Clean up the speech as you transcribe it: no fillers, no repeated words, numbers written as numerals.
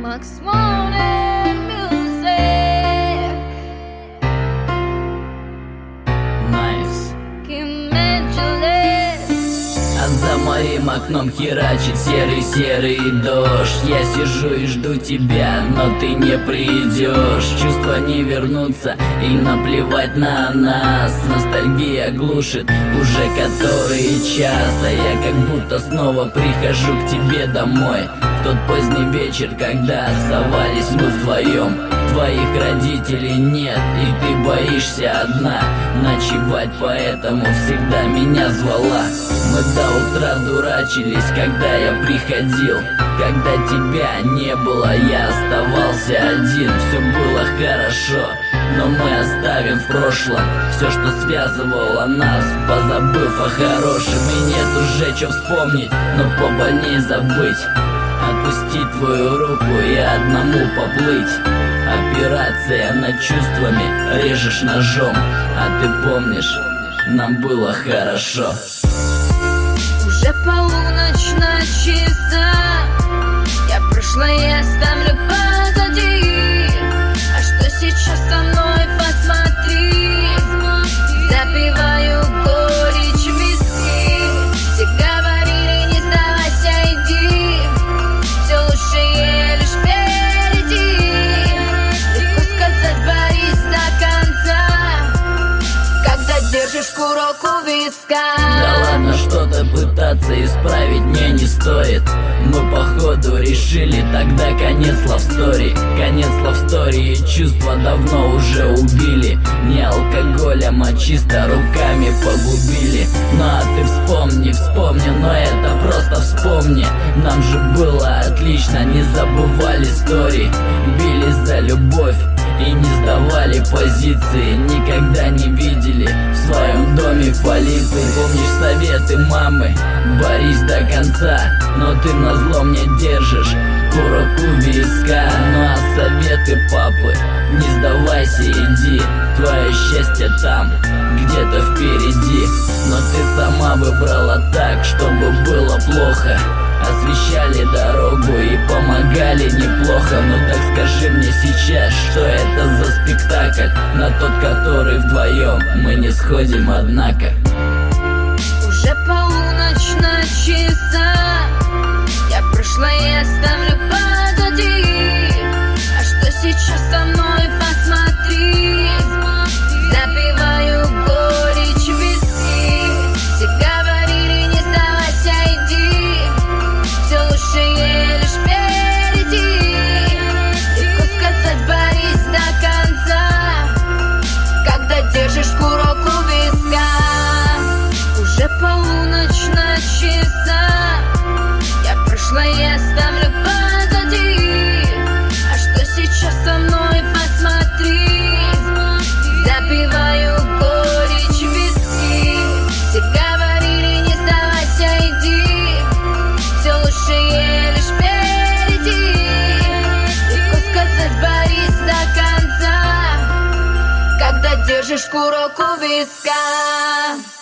Max Morning Music. Nice. Kim Angeles. А за моим окном херачит серый-серый дождь. Я сижу и жду тебя, но ты не придешь. Чувства не вернутся и наплевать на нас. Ностальгия глушит уже который час. А я как будто снова прихожу к тебе домой. В тот поздний вечер, когда оставались мы вдвоем. Твоих родителей нет, и ты боишься одна ночевать, поэтому всегда меня звала. Мы до утра дурачились, когда я приходил. Когда тебя не было, я оставался один. Все было хорошо, но мы оставим в прошлом все, что связывало нас, позабыв о хорошем. И нет уже что вспомнить, но побольней забыть. Отпустить твою руку и одному поплыть. Операция над чувствами, режешь ножом. А ты помнишь, нам было хорошо. Уже полуночь на часах. Я прошлое оставлю позади. А что сейчас со мной, посмотри. Запиваю горечь в виски. Все говорили, не сдавайся, иди. Все лучшее лишь впереди. Легко сказать, борись до конца, когда держишь курок у виска. Да ладно, что-то пытаться исправить мне не стоит. Мы походу решили тогда конец лавстори. Конец лавстори, и чувства давно уже убили. Не алкоголем, а чисто руками погубили. Ну а ты вспомни, но это просто вспомни. Нам же было отлично, не забывали истории. Бились за любовь и не сдавали позиции. Никогда не видели в своем доме полиции. Помнишь советы мамы? Борись до конца, но ты назло мне держишь курок у виска. Ну а советы папы? Не сдавайся, иди. Твое счастье там, где-то впереди. Но ты сама выбрала так, чтобы было плохо. Освещали дорогу и помогали неплохо. Ну так скажи мне сейчас, что это за спектакль, на тот, который вдвоем мы не сходим, однако. Уже полуночь на часах. Я прошлое оставлю позади. А что сейчас со мной, посмотри. Запиваю горечь в виски. Все говорили, не сдавайся, иди. Все лучшее лишь впереди. Легко сказать, борись до конца, когда держишь курок у виска. Уже полуночь на часах. Я прошлое оставлю позади. А что сейчас со мной, посмотри. Запиваю горечь в виски. Все говорили, не сдавайся, иди. Все лучшее лишь впереди. Легко сказать, борись до конца, когда держишь курок у виска.